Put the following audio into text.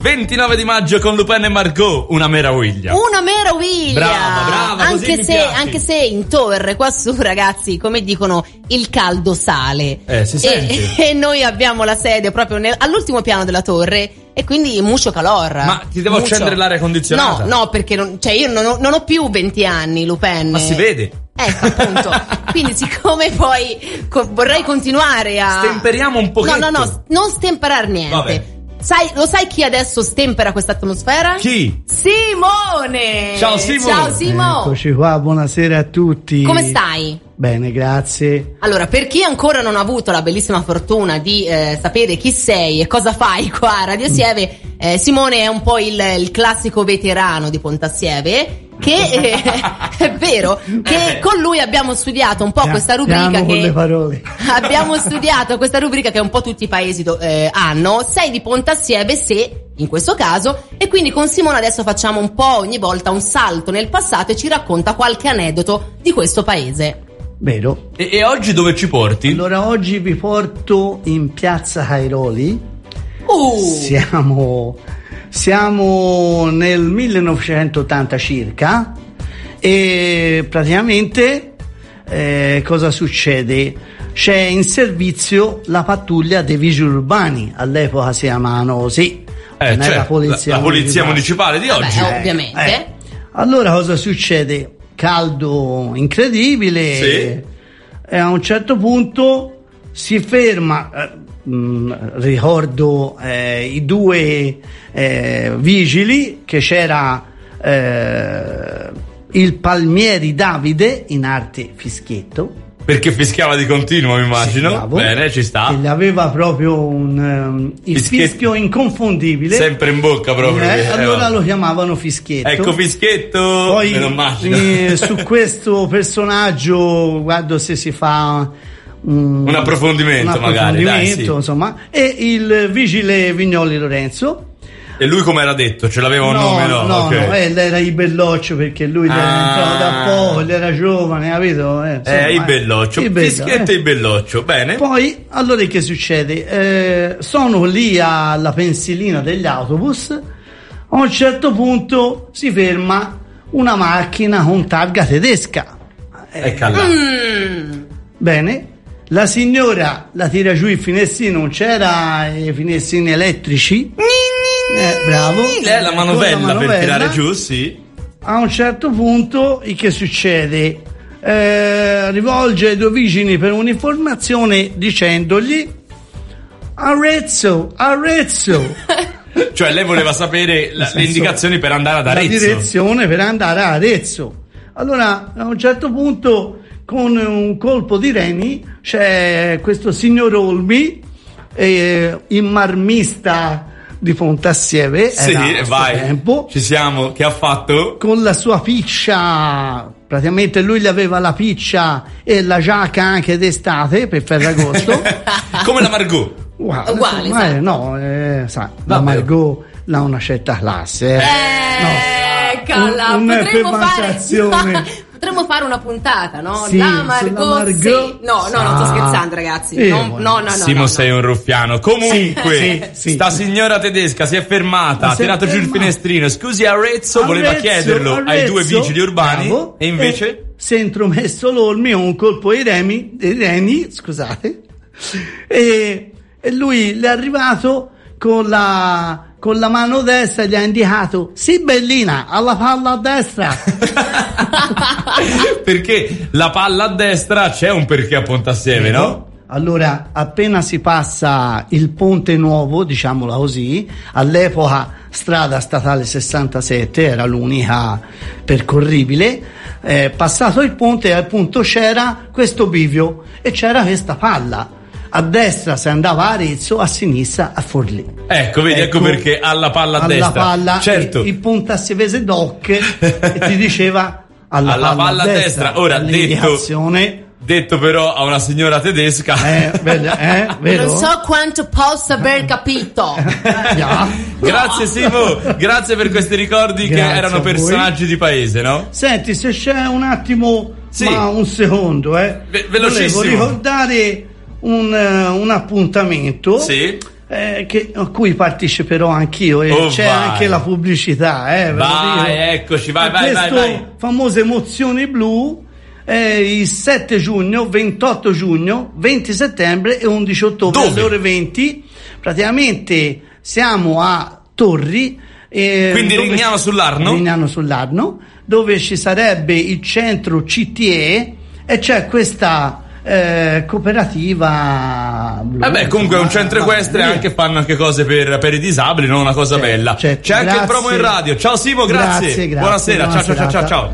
29 di maggio con Lupin e Margot, una meraviglia. Una meraviglia. Brava, anche se in torre qua su, ragazzi, come dicono, il caldo sale. Si sente. E noi abbiamo la sede proprio all'ultimo piano della torre. E quindi mucho calor. Ma ti devo accendere l'aria condizionata? No, perché io non ho più 20 anni, Lupin. Ma si vede. Ecco, appunto. Quindi siccome poi vorrei continuare a... Stemperiamo un pochetto. No, non stemperare niente. Vabbè. Lo sai chi adesso stempera questa atmosfera? Chi? Simone! Ciao Simone! Ciao Simone! Eccoci qua, buonasera a tutti. Come stai? Bene, grazie. Allora, per chi ancora non ha avuto la bellissima fortuna di sapere chi sei e cosa fai qua a Radio Sieve, Simone è un po' il classico veterano di Pontassieve, che è vero, che con lui abbiamo studiato un po' questa rubrica con le parole. Abbiamo studiato questa rubrica che un po' tutti i paesi hanno. Sei di Pontassieve se... in questo caso, e quindi con Simone adesso facciamo un po' ogni volta un salto nel passato e ci racconta qualche aneddoto di questo paese. Vero. E oggi dove ci porti? Allora oggi vi porto in piazza Cairoli. Siamo nel 1980 circa e praticamente cosa succede? C'è in servizio la pattuglia dei vigili urbani, all'epoca si chiamavano così. Cioè, la polizia municipale di oggi. Ovviamente. Allora cosa succede? Caldo incredibile, sì. E a un certo punto si ferma, ricordo i due vigili, che c'era il Palmieri Davide, in arte Fischietto, perché fischiava di continuo, mi immagino. Sì, bene, ci sta. E aveva proprio il fischio inconfondibile. Sempre in bocca proprio. Allora lo chiamavano Fischietto. Ecco, Fischietto. Poi me lo immagino. Su questo personaggio, guardo se si fa un approfondimento magari. Dai, sì. Insomma. E il vigile Vignoli Lorenzo. E lui come era detto? Ce l'aveva un nome? No, okay. Era Ibelloccio, perché lui era entrato da poco, lui era giovane, capito? Ibelloccio, Fischietto e Ibelloccio, bene. Poi, allora che succede? Sono lì alla pensilina degli autobus, a un certo punto si ferma una macchina con targa tedesca. Bene, la signora la tira giù il finestrino, non c'era i finestrini elettrici. Bravo. Lei la manovella per tirare giù, sì. A un certo punto che succede? Rivolge ai due vigili per un'informazione dicendogli Arezzo. Cioè lei voleva sapere le indicazioni per andare ad Arezzo. La direzione per andare a Arezzo. Allora a un certo punto, con un colpo di reni, c'è questo signor Olmi, il marmista di Pontassieve, sì, vai, tempo, ci siamo, che ha fatto? Con la sua piccia, praticamente lui gli aveva la piccia e la giacca anche d'estate per Ferragosto. Come la Margot. Uguale, la Margot ha una certa classe. Potremmo fare una puntata, no? Sì, la Margot. Sì. No, non sto scherzando, ragazzi. No. Simo, sei un ruffiano. Comunque, sta signora tedesca si è fermata, ha tirato giù il finestrino. Scusi, Arezzo, voleva chiederlo ai due vigili urbani. Bravo, e invece si è intromesso l'Olmi con un colpo ai reni, scusate. E lui le è arrivato con la mano destra, gli ha indicato: sì, bellina, alla palla a destra. Perché la palla a destra c'è un perché a Pontassieve, no? Allora, appena si passa il ponte nuovo, diciamola così, all'epoca strada statale 67 era l'unica percorribile, passato il ponte appunto c'era questo bivio e c'era questa palla. A destra si andava a Arezzo, a sinistra a Forlì. Ecco, vedi, ecco perché alla palla a destra. Palla, certo. Il Pontassievese Doc e ti diceva alla palla a destra. Ora, detto però a una signora tedesca. Vero? Non so quanto possa aver capito. Grazie Simo, grazie per questi ricordi. Grazie, che erano personaggi di paese, no? Senti, se c'è un attimo, sì. Ma un secondo, velocissimo. Volevo ricordare un appuntamento. Sì. a cui parteciperò anch'io e c'è anche la pubblicità. Vai, eccoci, vai. Famosa Emozioni Blu. Il 7 giugno, 28 giugno, 20 settembre e 11 ottobre alle ore 20. Praticamente siamo a Torri. Quindi Rignano sull'Arno, dove ci sarebbe il centro CTE e c'è questa cooperativa blu. Comunque è un centro equestre, fanno anche cose per i disabili, no? Una cosa bella. C'è anche il promo in radio. Ciao Simo, grazie. Grazie. Buonasera. Ciao.